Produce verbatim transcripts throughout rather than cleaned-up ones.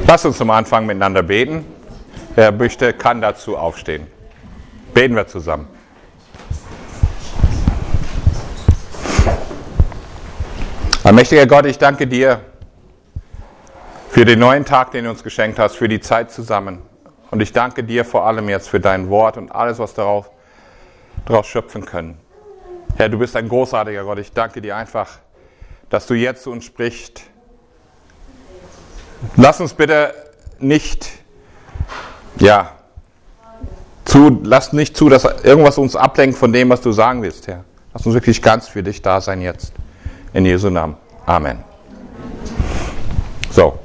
Lass uns zum Anfang miteinander beten. Wer möchte, kann dazu aufstehen. Beten wir zusammen. Allmächtiger Gott, ich danke dir für den neuen Tag, den du uns geschenkt hast, für die Zeit zusammen. Und ich danke dir vor allem jetzt für dein Wort und alles, was darauf, daraus schöpfen können. Herr, du bist ein großartiger Gott. Ich danke dir einfach, dass du jetzt zu uns sprichst. Lass uns bitte nicht, ja, zu, lass nicht zu, dass irgendwas uns ablenkt von dem, was du sagen willst, Herr. Lass uns wirklich ganz für dich da sein jetzt. In Jesu Namen. Amen. So.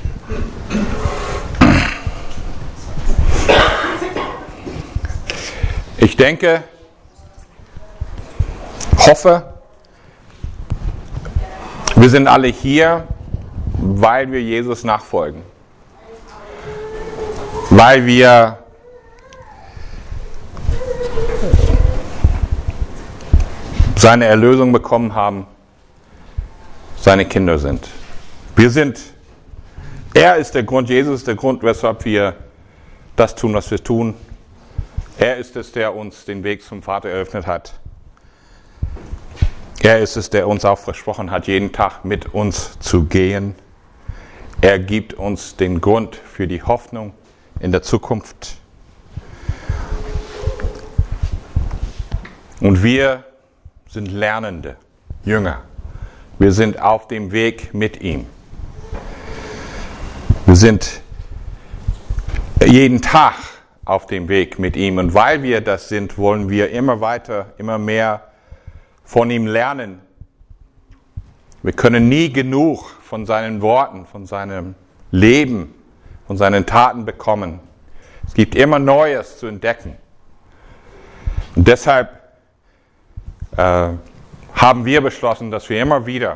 Ich denke, hoffe, wir sind alle hier, weil wir Jesus nachfolgen. Weil wir seine Erlösung bekommen haben, seine Kinder sind. Wir sind, er ist der Grund, Jesus ist der Grund, weshalb wir das tun, was wir tun. Er ist es, der uns den Weg zum Vater eröffnet hat. Er ist es, der uns auch versprochen hat, jeden Tag mit uns zu gehen. Er gibt uns den Grund für die Hoffnung in der Zukunft. Und wir sind Lernende, Jünger. Wir sind auf dem Weg mit ihm. Wir sind jeden Tag auf dem Weg mit ihm. Und weil wir das sind, wollen wir immer weiter, immer mehr von ihm lernen. Wir können nie genug von seinen Worten, von seinem Leben, von seinen Taten bekommen. Es gibt immer Neues zu entdecken. Und deshalb äh, haben wir beschlossen, dass wir immer wieder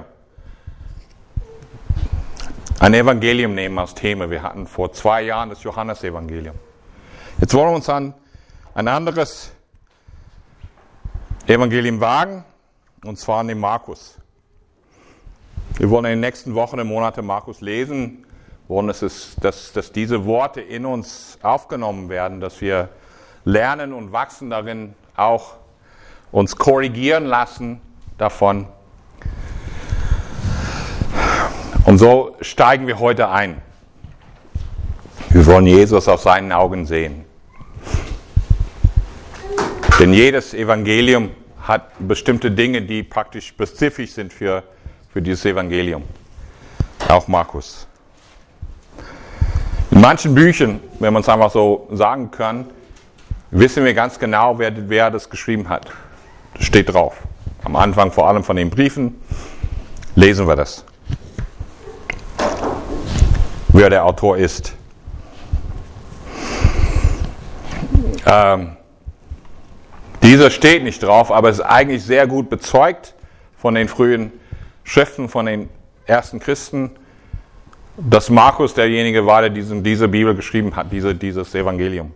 ein Evangelium nehmen als Thema. Wir hatten vor zwei Jahren das Johannesevangelium. Jetzt wollen wir uns an ein anderes Evangelium wagen, und zwar an den Markus. Wir wollen in den nächsten Wochen und Monaten Markus lesen, wollen, dass, es, dass, dass diese Worte in uns aufgenommen werden, dass wir lernen und wachsen darin, auch uns korrigieren lassen davon. Und so steigen wir heute ein. Wir wollen Jesus auf seinen Augen sehen. Denn jedes Evangelium hat bestimmte Dinge, die praktisch spezifisch sind für, für dieses Evangelium. Auch Markus. In manchen Büchern, wenn man es einfach so sagen kann, wissen wir ganz genau, wer, wer das geschrieben hat. Das steht drauf. Am Anfang vor allem von den Briefen lesen wir das. Wer der Autor ist. Ähm, dieser steht nicht drauf, aber es ist eigentlich sehr gut bezeugt von den frühen Schriften, von den ersten Christen, dass Markus derjenige war, der diesen, diese Bibel geschrieben hat, diese, dieses Evangelium.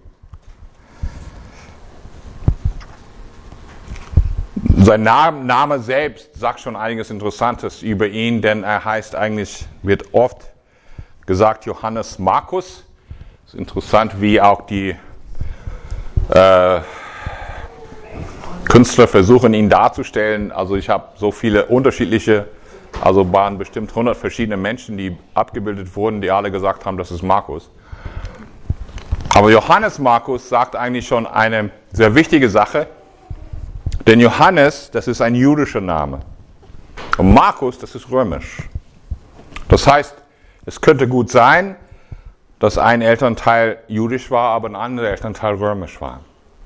Sein Name selbst sagt schon einiges Interessantes über ihn, denn er heißt eigentlich, wird oft gesagt Johannes Markus. Es ist interessant, wie auch die äh, Künstler versuchen, ihn darzustellen. Also ich habe so viele unterschiedliche, also waren bestimmt hundert verschiedene Menschen, die abgebildet wurden, die alle gesagt haben, das ist Markus. Aber Johannes Markus sagt eigentlich schon eine sehr wichtige Sache, denn Johannes, das ist ein jüdischer Name. Und Markus, das ist römisch. Das heißt, es könnte gut sein, dass ein Elternteil jüdisch war, aber ein anderer Elternteil römisch war.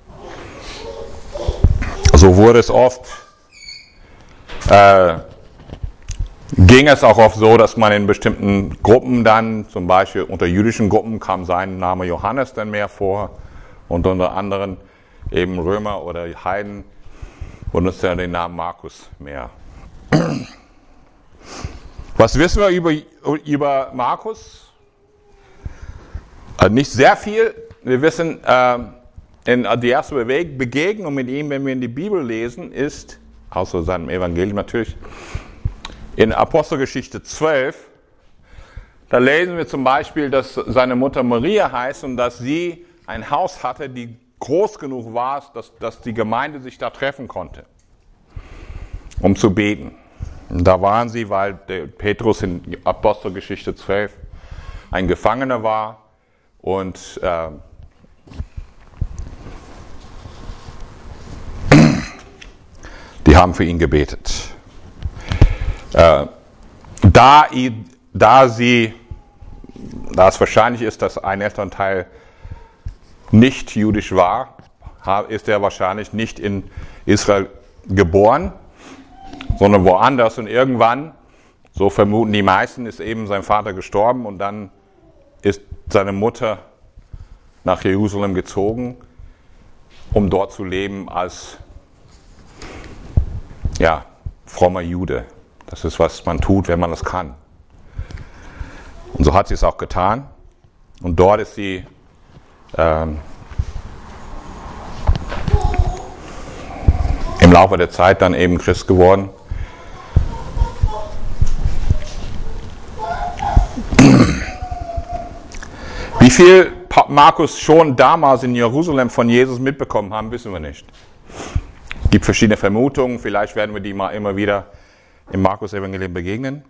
So wurde es oft, äh, ging es auch oft so, dass man in bestimmten Gruppen dann, zum Beispiel unter jüdischen Gruppen, kam sein Name Johannes dann mehr vor und unter anderen eben Römer oder Heiden benutzte er den Namen Markus mehr. Was wissen wir über, über Markus? Also nicht sehr viel. Wir wissen, äh, in, die erste Begegnung mit ihm, wenn wir in die Bibel lesen, ist, außer seinem Evangelium natürlich, in Apostelgeschichte zwölf, da lesen wir zum Beispiel, dass seine Mutter Maria heißt und dass sie ein Haus hatte, die groß genug war, dass, dass die Gemeinde sich da treffen konnte, um zu beten. Und da waren sie, weil der Petrus in Apostelgeschichte zwölf ein Gefangener war und äh, die haben für ihn gebetet. Äh, da, da sie, da es wahrscheinlich ist, dass ein Elternteil nicht jüdisch war, ist er wahrscheinlich nicht in Israel geboren, sondern woanders. Und irgendwann, so vermuten die meisten, ist eben sein Vater gestorben und dann ist seine Mutter nach Jerusalem gezogen, um dort zu leben als ja, frommer Jude. Das ist, was man tut, wenn man es kann. Und so hat sie es auch getan. Und dort ist sie ähm, im Laufe der Zeit dann eben Christ geworden. Wie viel Markus schon damals in Jerusalem von Jesus mitbekommen haben, wissen wir nicht. Es gibt verschiedene Vermutungen, vielleicht werden wir die mal immer wieder im Markus-Evangelium begegnen.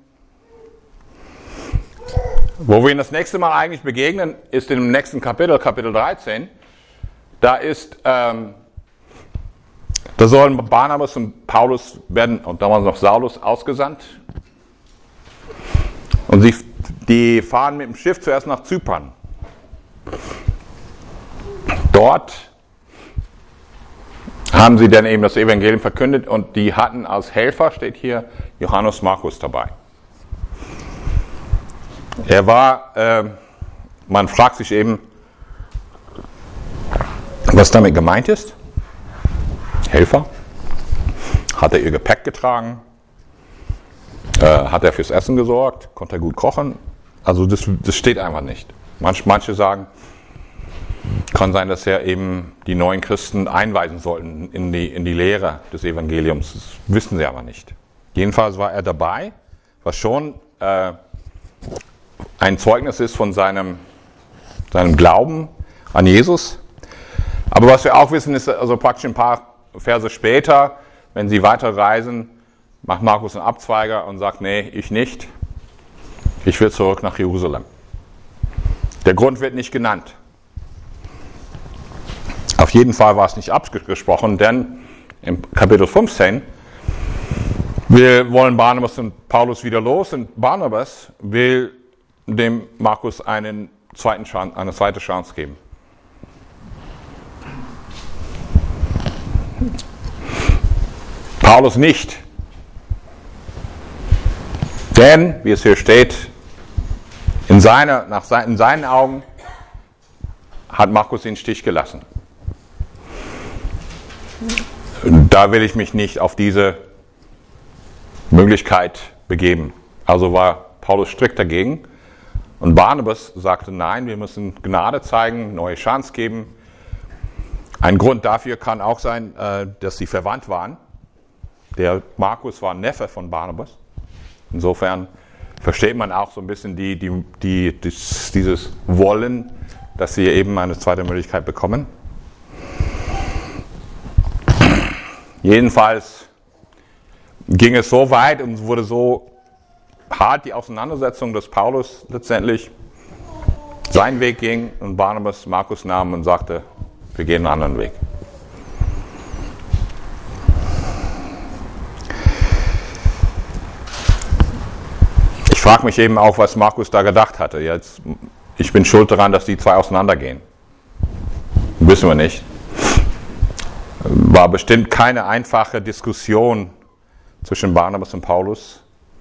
Wo wir ihn das nächste Mal eigentlich begegnen, ist im nächsten Kapitel, Kapitel dreizehn. Da ist, ähm, da sollen Barnabas und Paulus werden, und damals noch Saulus, ausgesandt. Und sie, die fahren mit dem Schiff zuerst nach Zypern. Dort haben sie dann eben das Evangelium verkündet und die hatten als Helfer, steht hier, Johannes Markus dabei. Er war, äh, man fragt sich eben, was damit gemeint ist. Helfer? Hat er ihr Gepäck getragen? Äh, hat er fürs Essen gesorgt? Konnte er gut kochen? Also das, das steht einfach nicht. Manch, manche sagen, kann sein, dass er eben die neuen Christen einweisen sollten in die, in die Lehre des Evangeliums. Das wissen sie aber nicht. Jedenfalls war er dabei, was schon äh, ein Zeugnis ist von seinem, seinem Glauben an Jesus. Aber was wir auch wissen, ist also praktisch ein paar Verse später, wenn sie weiterreisen, macht Markus einen Abzweiger und sagt, nee, ich nicht. Ich will zurück nach Jerusalem. Der Grund wird nicht genannt. Auf jeden Fall war es nicht abgesprochen, denn im Kapitel fünfzehn wir wollen Barnabas und Paulus wieder los und Barnabas will dem Markus einen zweiten Chance, eine zweite Chance geben. Paulus nicht. Denn, wie es hier steht, in, seiner, nach sein, in seinen Augen hat Markus ihn im Stich gelassen. Da will ich mich nicht auf diese Möglichkeit begeben. Also war Paulus strikt dagegen. Und Barnabas sagte, nein, wir müssen Gnade zeigen, neue Chance geben. Ein Grund dafür kann auch sein, dass sie verwandt waren. Der Markus war ein Neffe von Barnabas. Insofern versteht man auch so ein bisschen die, die, die, das, dieses Wollen, dass sie eben eine zweite Möglichkeit bekommen. Jedenfalls ging es so weit und wurde so hart die Auseinandersetzung, dass Paulus letztendlich seinen Weg ging und Barnabas Markus nahm und sagte, wir gehen einen anderen Weg. Ich frage mich eben auch, was Markus da gedacht hatte. Jetzt, ich bin schuld daran, dass die zwei auseinandergehen. Wissen wir nicht. War bestimmt keine einfache Diskussion zwischen Barnabas und Paulus.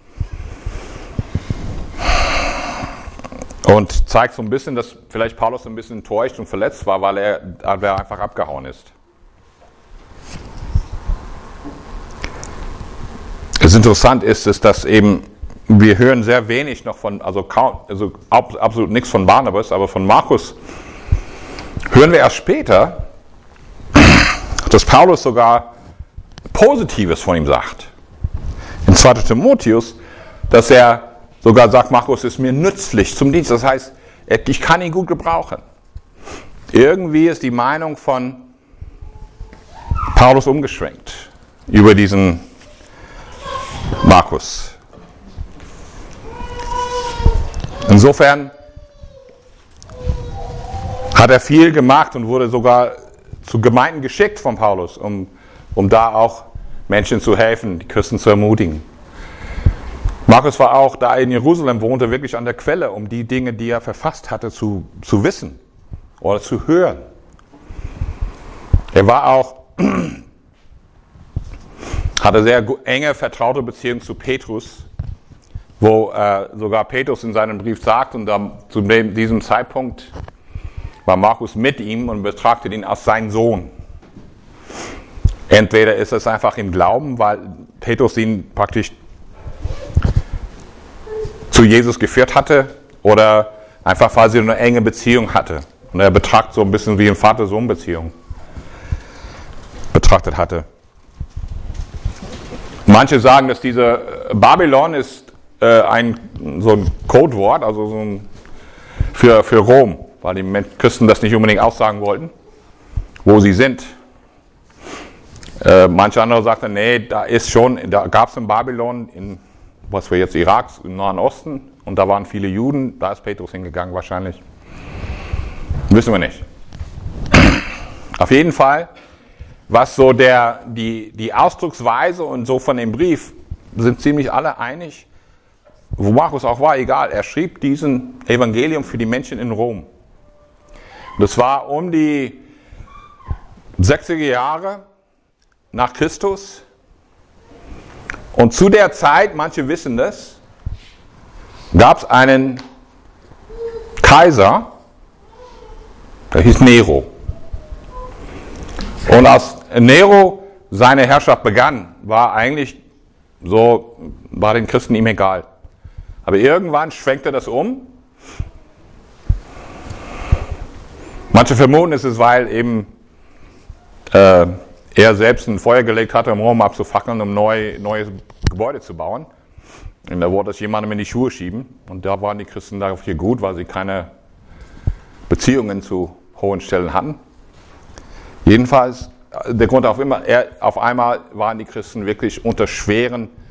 Und zeigt so ein bisschen, dass vielleicht Paulus ein bisschen enttäuscht und verletzt war, weil er, weil er einfach abgehauen ist. Das interessant ist, ist, dass eben wir hören sehr wenig noch von, also kaum, also absolut nichts von Barnabas, aber von Markus hören wir erst später, dass Paulus sogar Positives von ihm sagt. In zweiter Timotheus, dass er sogar sagt Markus, ist mir nützlich zum Dienst. Das heißt, ich kann ihn gut gebrauchen. Irgendwie ist die Meinung von Paulus umgeschwenkt über diesen Markus. Insofern hat er viel gemacht und wurde sogar zu Gemeinden geschickt von Paulus, um, um da auch Menschen zu helfen, die Christen zu ermutigen. Markus war auch, da er in Jerusalem wohnte, wirklich an der Quelle, um die Dinge, die er verfasst hatte, zu, zu wissen oder zu hören. Er war auch, hatte sehr enge, vertraute Beziehung zu Petrus, wo äh, sogar Petrus in seinem Brief sagt, und dann, zu dem, diesem Zeitpunkt war Markus mit ihm und betrachtet ihn als seinen Sohn. Entweder ist es einfach im Glauben, weil Petrus ihn praktisch zu Jesus geführt hatte, oder einfach, weil sie eine enge Beziehung hatte. Und er betrachtet so ein bisschen wie eine Vater-Sohn-Beziehung betrachtet hatte. Manche sagen, dass diese Babylon ist äh, ein, so ein Codewort, also so ein, für, für Rom, weil die Christen das nicht unbedingt aussagen wollten, wo sie sind. Äh, manche andere sagten, nee, da ist schon, da gab es in Babylon, in was wir jetzt Irak, im Nahen Osten, und da waren viele Juden, da ist Petrus hingegangen wahrscheinlich. Wissen wir nicht. Auf jeden Fall, was so der, die, die Ausdrucksweise und so von dem Brief, sind ziemlich alle einig, wo Markus auch war, egal, er schrieb diesen Evangelium für die Menschen in Rom. Das war um die sechziger Jahre nach Christus. Und zu der Zeit, manche wissen das, gab es einen Kaiser, der hieß Nero. Und als Nero seine Herrschaft begann, war eigentlich so, war den Christen ihm egal. Aber irgendwann schwenkte das um. Manche vermuten, es ist, weil eben äh, er selbst ein Feuer gelegt hatte, um Rom abzufackeln, um neu, neues Gebäude zu bauen. Und da wollte es jemandem in die Schuhe schieben. Und da waren die Christen dafür gut, weil sie keine Beziehungen zu hohen Stellen hatten. Jedenfalls, der Grund auf immer, er, auf einmal waren die Christen wirklich unter schweren